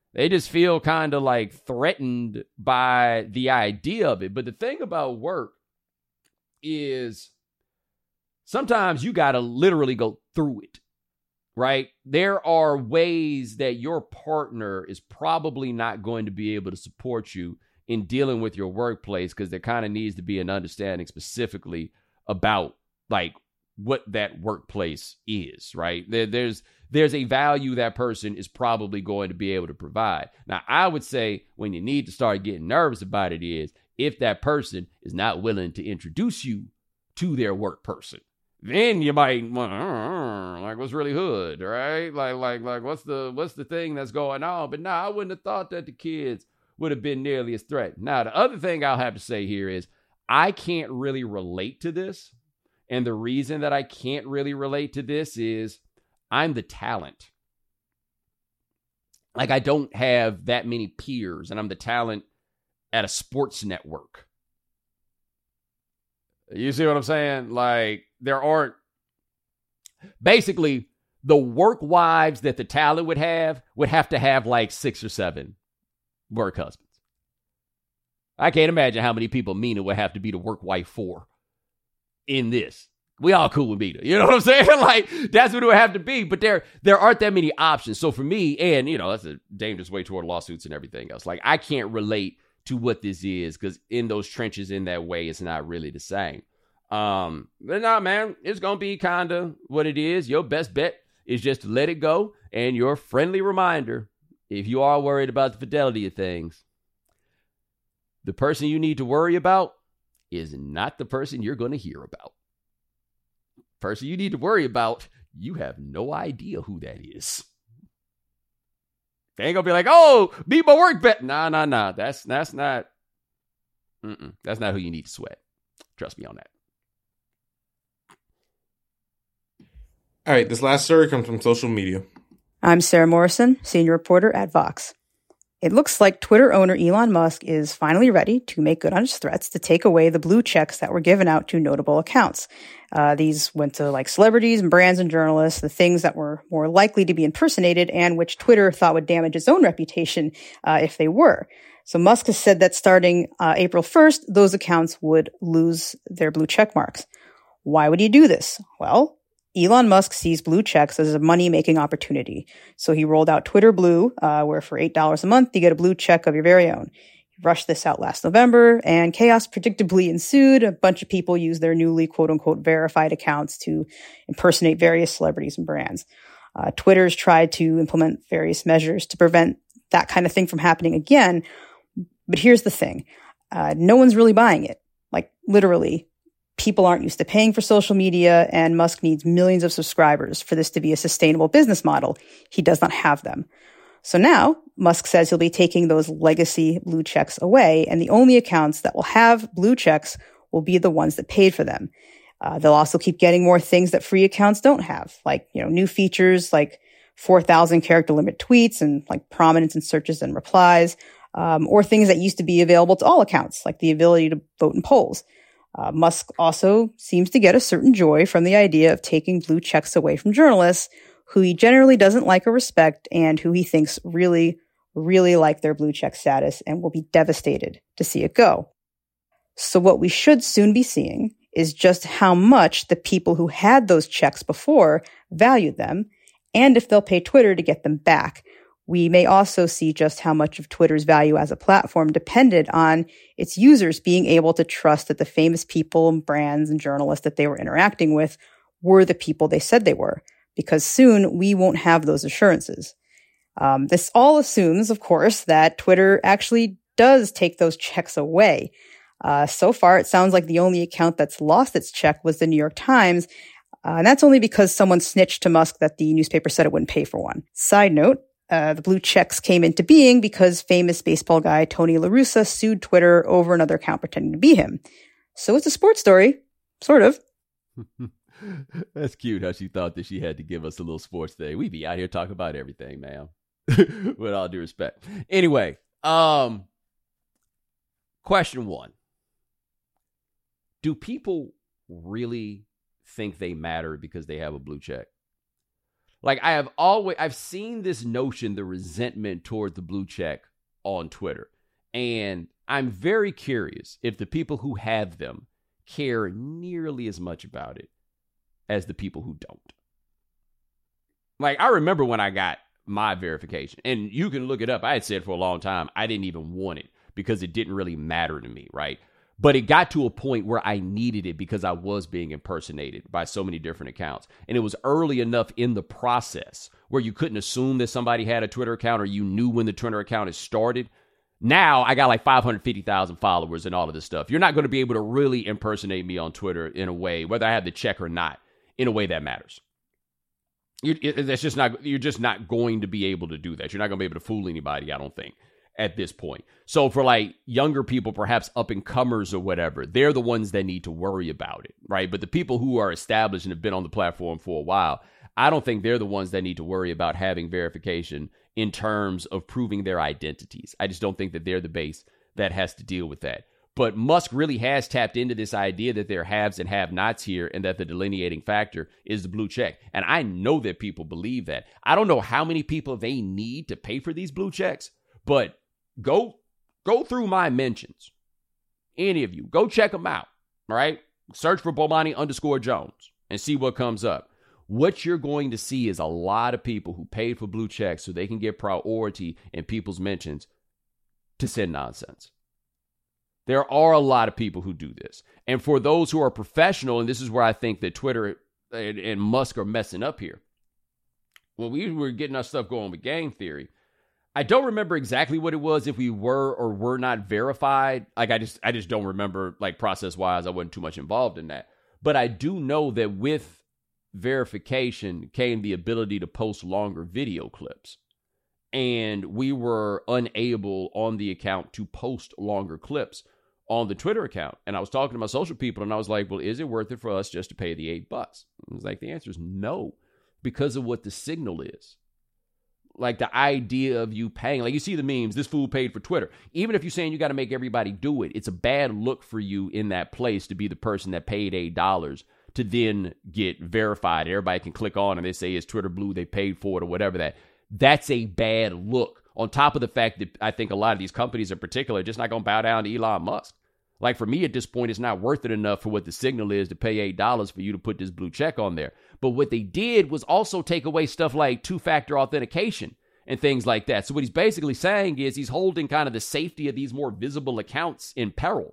S1: They just feel kind of like threatened by the idea of it. But the thing about work is sometimes you got to literally go through it, right? There are ways that your partner is probably not going to be able to support you in dealing with your workplace because there kind of needs to be an understanding specifically about like what that workplace is, right? There's a value that person is probably going to be able to provide. Now, I would say when you need to start getting nervous about it is if that person is not willing to introduce you to their work person. Then you might want like what's really hood, right? Like what's the thing that's going on? But no, I wouldn't have thought that the kids would have been nearly as threatened. Now, the other thing I'll have to say here is I can't really relate to this. And the reason that I can't really relate to this is I'm the talent. Like I don't have that many peers and I'm the talent at a sports network. You see what I'm saying? Like there aren't basically the work wives that the talent would have to have like 6 or 7 work husbands. I can't imagine how many people Mina would have to be the work wife for in this. We all cool with Mina. You know what I'm saying? Like, that's what it would have to be. But there aren't that many options. So for me, and, you know, that's a dangerous way toward lawsuits and everything else. Like, I can't relate to what this is because in those trenches in that way, it's not really the same. But nah, man, it's going to be kind of what it is. Your best bet is just to let it go. And your friendly reminder, if you are worried about the fidelity of things, the person you need to worry about is not the person you're going to hear about. Person you need to worry about, you have no idea who that is. They ain't gonna be like, oh, be my work bet. Nah. That's not. That's not who you need to sweat. Trust me on that.
S2: All right, this last story comes from social media.
S11: I'm Sarah Morrison, senior reporter at Vox. It looks like Twitter owner Elon Musk is finally ready to make good on his threats to take away the blue checks that were given out to notable accounts. These went to like celebrities and brands and journalists, the things that were more likely to be impersonated and which Twitter thought would damage its own reputation if they were. So Musk has said that starting April 1st, those accounts would lose their blue check marks. Why would he do this? Well, Elon Musk sees blue checks as a money-making opportunity. So he rolled out Twitter Blue, where for $8 a month, you get a blue check of your very own. He rushed this out last November, and chaos predictably ensued. A bunch of people used their newly quote-unquote verified accounts to impersonate various celebrities and brands. Twitter's tried to implement various measures to prevent that kind of thing from happening again. But here's the thing. No one's really buying it. Like, literally. People aren't used to paying for social media, and Musk needs millions of subscribers for this to be a sustainable business model. He does not have them. So now, Musk says he'll be taking those legacy blue checks away, and the only accounts that will have blue checks will be the ones that paid for them. They'll also keep getting more things that free accounts don't have, like, you know, new features like 4,000 character limit tweets and like prominence in searches and replies, or things that used to be available to all accounts, like the ability to vote in polls. Musk also seems to get a certain joy from the idea of taking blue checks away from journalists who he generally doesn't like or respect and who he thinks really, really like their blue check status and will be devastated to see it go. So what we should soon be seeing is just how much the people who had those checks before valued them and if they'll pay Twitter to get them back. We may also see just how much of Twitter's value as a platform depended on its users being able to trust that the famous people and brands and journalists that they were interacting with were the people they said they were, because soon we won't have those assurances. This all assumes, of course, that Twitter actually does take those checks away. So far, it sounds like the only account that's lost its check was the New York Times, and that's only because someone snitched to Musk that the newspaper said it wouldn't pay for one. Side note, the blue checks came into being because famous baseball guy Tony La Russa sued Twitter over another account pretending to be him. So it's a sports story, sort of.
S1: That's cute how she thought that she had to give us a little sports thing. We be out here talking about everything, man. With all due respect. Anyway, question 1. Do people really think they matter because they have a blue check? Like I've seen this notion, the resentment toward the blue check on Twitter. And I'm very curious if the people who have them care nearly as much about it as the people who don't. Like, I remember when I got my verification, and you can look it up. I had said for a long time, I didn't even want it because it didn't really matter to me, right? But it got to a point where I needed it because I was being impersonated by so many different accounts. And it was early enough in the process where you couldn't assume that somebody had a Twitter account or you knew when the Twitter account had started. Now I got like 550,000 followers and all of this stuff. You're not going to be able to really impersonate me on Twitter in a way, whether I have the check or not, in a way that matters. You're just not going to be able to do that. You're not going to be able to fool anybody, I don't think, at this point. So for like younger people, perhaps up and comers or whatever, they're the ones that need to worry about it, right? But the people who are established and have been on the platform for a while, I don't think they're the ones that need to worry about having verification in terms of proving their identities. I just don't think that they're the base that has to deal with that. But Musk really has tapped into this idea that there are haves and have-nots here and that the delineating factor is the blue check. And I know that people believe that. I don't know how many people they need to pay for these blue checks, but go through my mentions. Any of you, go check them out, all right? Search for Bomani_Jones and see what comes up. What you're going to see is a lot of people who paid for blue checks so they can get priority in people's mentions to send nonsense. There are a lot of people who do this. And for those who are professional, and this is where I think that Twitter and Musk are messing up here. When we were getting our stuff going with game theory, I don't remember exactly what it was, if we were or were not verified. Like I just don't remember, like, process-wise. I wasn't too much involved in that. But I do know that with verification came the ability to post longer video clips. And we were unable on the account to post longer clips on the Twitter account. And I was talking to my social people and I was like, well, is it worth it for us just to pay the $8? I was like, the answer is no, because of what the signal is. Like the idea of you paying, like you see the memes, this fool paid for Twitter. Even if you're saying you got to make everybody do it, it's a bad look for you in that place to be the person that paid $8 to then get verified. Everybody can click on and they say it's Twitter Blue, they paid for it or whatever that. That's a bad look. On top of the fact that I think a lot of these companies in particular are just not going to bow down to Elon Musk. Like for me at this point, it's not worth it enough for what the signal is to pay $8 for you to put this blue check on there. But what they did was also take away stuff like two-factor authentication and things like that. So what he's basically saying is he's holding kind of the safety of these more visible accounts in peril,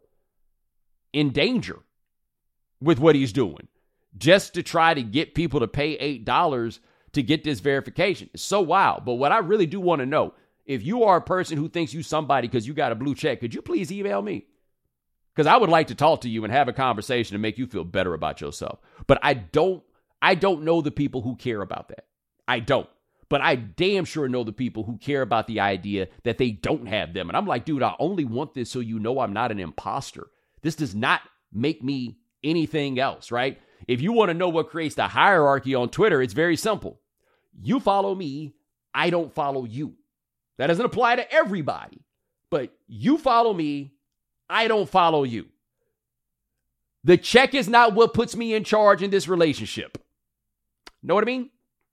S1: in danger with what he's doing, just to try to get people to pay $8 to get this verification. It's so wild. But what I really do want to know, if you are a person who thinks you somebody because you got a blue check, could you please email me? Because I would like to talk to you and have a conversation and make you feel better about yourself. But I don't know the people who care about that. I don't. But I damn sure know the people who care about the idea that they don't have them. And I'm like, dude, I only want this so you know I'm not an imposter. This does not make me anything else, right? If you want to know what creates the hierarchy on Twitter, it's very simple. You follow me, I don't follow you. That doesn't apply to everybody. But you follow me, I don't follow you. The check is not what puts me in charge in this relationship. Know what I mean?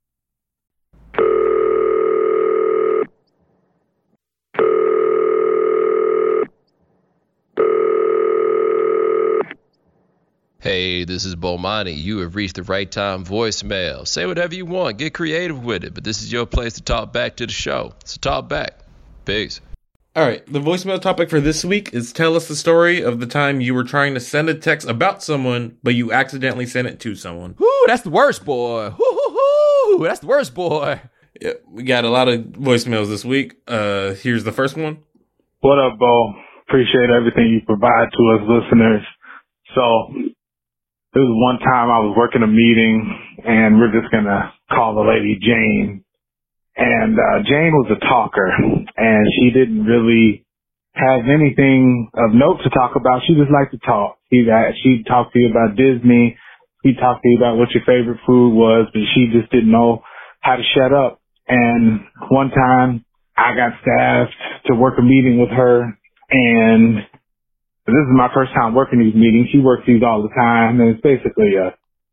S12: Hey, this is Bomani. You have reached the right time voicemail. Say whatever you want. Get creative with it. But this is your place to talk back to the show. So talk back. Peace.
S2: All right. The voicemail topic for this week is tell us the story of the time you were trying to send a text about someone, but you accidentally sent it to someone.
S1: Whoo, that's the worst, boy. Whoo, that's the worst, boy.
S2: Yeah, we got a lot of voicemails this week. Here's the first one.
S13: What up, Bo? Appreciate everything you provide to us listeners. So, there was one time I was working a meeting, and we're just going to call the lady Jane. And Jane was a talker, and she didn't really have anything of note to talk about. She just liked to talk. She'd talk to you about Disney. She'd talk to you about what your favorite food was, but she just didn't know how to shut up. And one time, I got staffed to work a meeting with her, and this is my first time working these meetings. She works these all the time, and it's basically a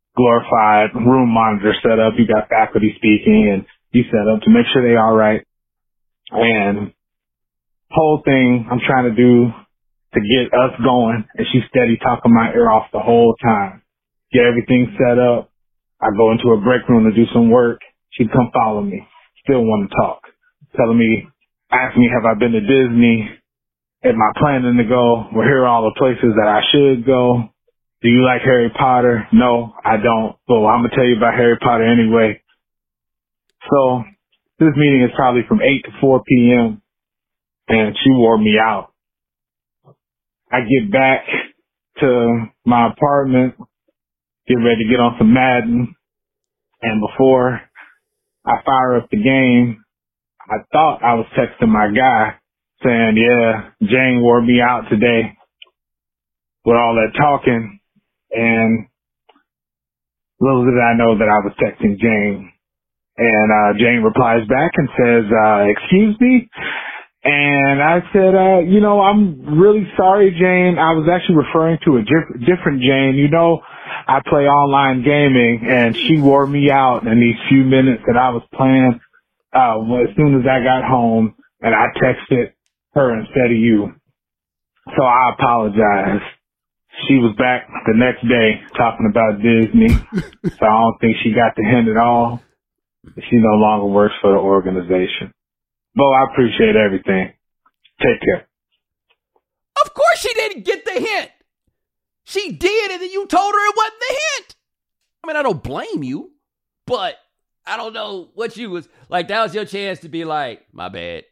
S13: glorified room monitor set up. You got faculty speaking and you set up to make sure they all right. And whole thing I'm trying to do to get us going, and she's steady talking my ear off the whole time. Get everything set up. I go into a break room to do some work. She'd come follow me. Still want to talk. Telling me, asking me, have I been to Disney? Am I planning to go? Well, here are all the places that I should go. Do you like Harry Potter? No, I don't. Well, I'm going to tell you about Harry Potter anyway. So this meeting is probably from 8 to 4 p.m. and she wore me out. I get back to my apartment, get ready to get on some Madden. And before I fire up the game, I thought I was texting my guy saying, yeah, Jane wore me out today with all that talking. And little did I know that I was texting Jane. And Jane replies back and says, excuse me? And I said, I'm really sorry, Jane. I was actually referring to a different Jane. You know, I play online gaming, and she wore me out in these few minutes that I was playing as soon as I got home, and I texted her instead of you. So I apologize. She was back the next day talking about Disney, so I don't think she got the hint at all. She no longer works for the organization. Bo, I appreciate everything. Take care.
S1: Of course she didn't get the hint. She did, and then you told her it wasn't the hint. I mean, I don't blame you, but I don't know what you was like. That was your chance to be like, my bad.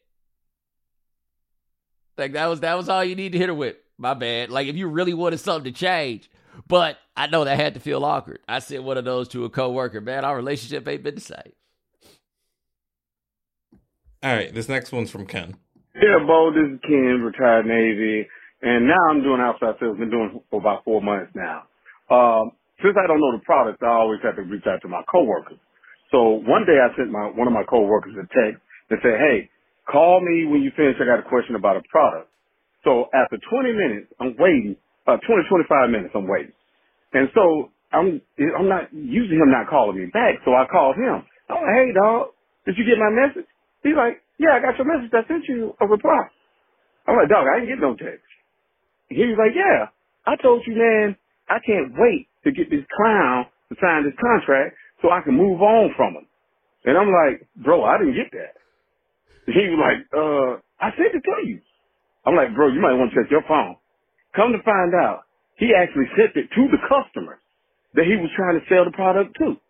S1: Like that was all you need to hit her with. My bad. Like if you really wanted something to change, but I know that had to feel awkward. I sent one of those to a coworker. Man, our relationship ain't been the same.
S2: All right, this next one's from Ken.
S14: Yeah, Bo, this is Ken, retired Navy, and now I'm doing outside sales. Been doing it for about 4 months now. Since I don't know the product, I always have to reach out to my coworkers. So one day I sent one of my coworkers a text that said, hey, call me when you finish. I got a question about a product. So after 20 minutes, I'm waiting. 25 minutes, I'm waiting. And so I'm not used to him not calling me back. So I called him. Oh, hey, dog, did you get my message? He's like, yeah, I got your message. I sent you a reply. I'm like, dog, I didn't get no text. He was like, yeah, I told you, man, I can't wait to get this clown to sign this contract so I can move on from him. And I'm like, bro, I didn't get that. He was like, I sent it to you. I'm like, bro, you might want to check your phone. Come to find out, he actually sent it to the customer that he was trying to sell the product to.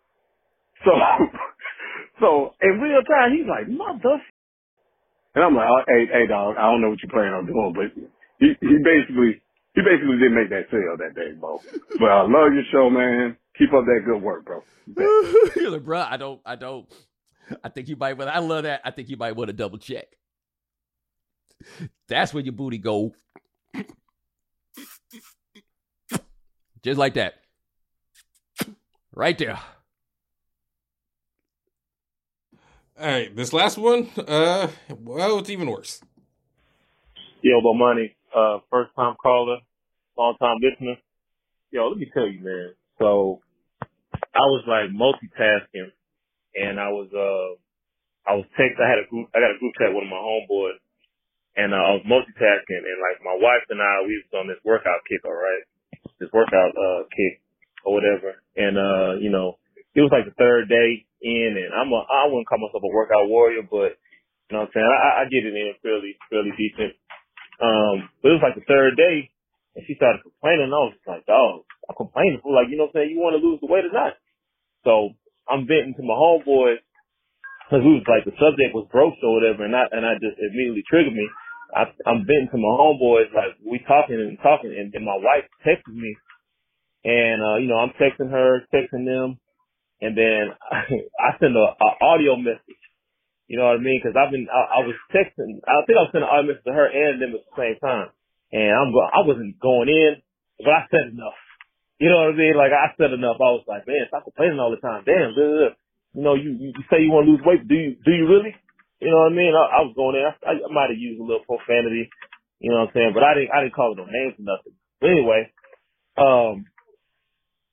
S14: So in real time, he's like, mother. And I'm like, hey, dog, I don't know what you plan on doing, but he basically didn't make that sale that day, Bo. But I love your show, man. Keep up that good work, bro.
S1: You're like, bro, I don't. I think you might want. I love that. I think you might want to double check. That's when your booty go, just like that, right there.
S2: All right, this last one, well, it's even worse.
S15: Yo, Bomani, first time caller, long time listener. Yo, let me tell you, man. So I was like multitasking, and I was texting. I got a group chat with my homeboys, and I was multitasking, and like my wife and I, we was on this workout kick, all right, this workout kick or whatever, and it was like the third day in, and I wouldn't call myself a workout warrior, but you know what I'm saying, I get it in fairly decent. But it was like the third day, and she started complaining. And I was like, dog, I'm complaining for like, you know what I'm saying, you want to lose the weight or not? So I'm venting to my homeboys because we was like, the subject was broached or whatever, and I just immediately triggered me. I'm venting to my homeboys, like we talking, and then my wife texted me, and I'm texting her, texting them. And then I send a audio message, you know what I mean? Cause I was texting, I think I was sending an audio message to her and them at the same time. And I wasn't going in, but I said enough. You know what I mean? Like I said enough. I was like, man, stop complaining all the time. Damn, you know, you say you want to lose weight. Do you really? You know what I mean? I was going in, I might have used a little profanity, you know what I'm saying? But I didn't call it no names or nothing. But anyway,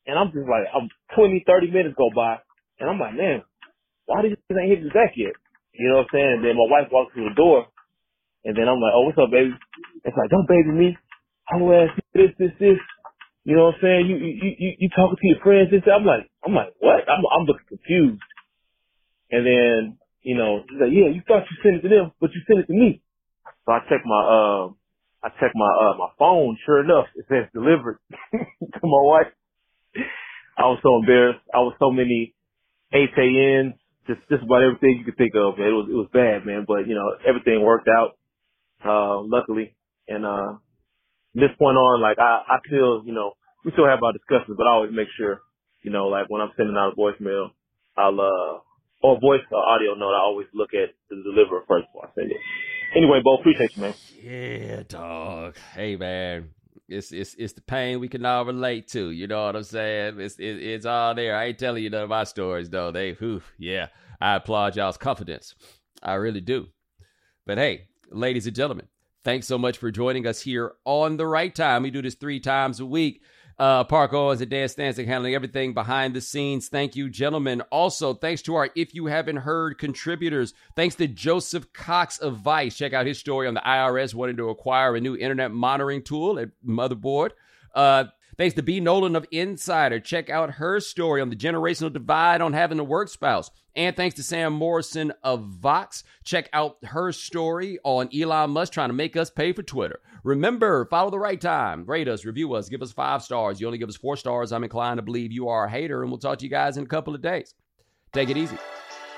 S15: And I'm just like, 20, 30 minutes go by, and I'm like, man, why these things ain't hit me back yet? You know what I'm saying? And then my wife walks through the door, and then I'm like, oh, what's up, baby? It's like, don't baby me. I will ask you this. You know what I'm saying? You talking to your friends? This. I'm like, what? I'm looking confused. And then, you know, she's like, yeah, you thought you sent it to them, but you sent it to me. So I check my phone. Sure enough, it says delivered to my wife. I was so embarrassed. I was so many ATNs, just about everything you could think of, man. It was bad, man. But, you know, everything worked out, luckily. And, this point on, like, I feel, you know, we still have our discussions, but I always make sure, you know, like when I'm sending out a voicemail, or voice or audio note, I always look at the deliverer first before I send it. Anyway, Bo, appreciate you, man.
S1: Yeah, dog. Hey, man. It's the pain we can all relate to. You know what I'm saying? It's all there. I ain't telling you none of my stories, though. Yeah. I applaud y'all's confidence. I really do. But hey, ladies and gentlemen, thanks so much for joining us here on The Right Time. We do this 3 times a week. Park Owens and Dan Stancic handling everything behind the scenes. Thank you, gentlemen. Also, thanks to our If You Haven't Heard contributors. Thanks to Joseph Cox of Vice. Check out his story on the IRS wanting to acquire a new internet monitoring tool at Motherboard. Thanks to B. Nolan of Insider. Check out her story on the generational divide on having a work spouse. And thanks to Sam Morrison of Vox. Check out her story on Elon Musk trying to make us pay for Twitter. Remember, follow The Right Time. Rate us, review us, give us 5 stars. You only give us 4 stars, I'm inclined to believe you are a hater, and we'll talk to you guys in a couple of days. Take it easy.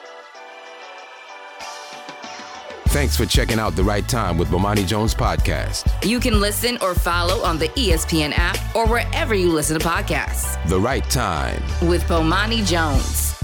S8: Thanks for checking out The Right Time with Bomani Jones podcast.
S16: You can listen or follow on the ESPN app or wherever you listen to podcasts.
S8: The Right Time
S16: with Bomani Jones.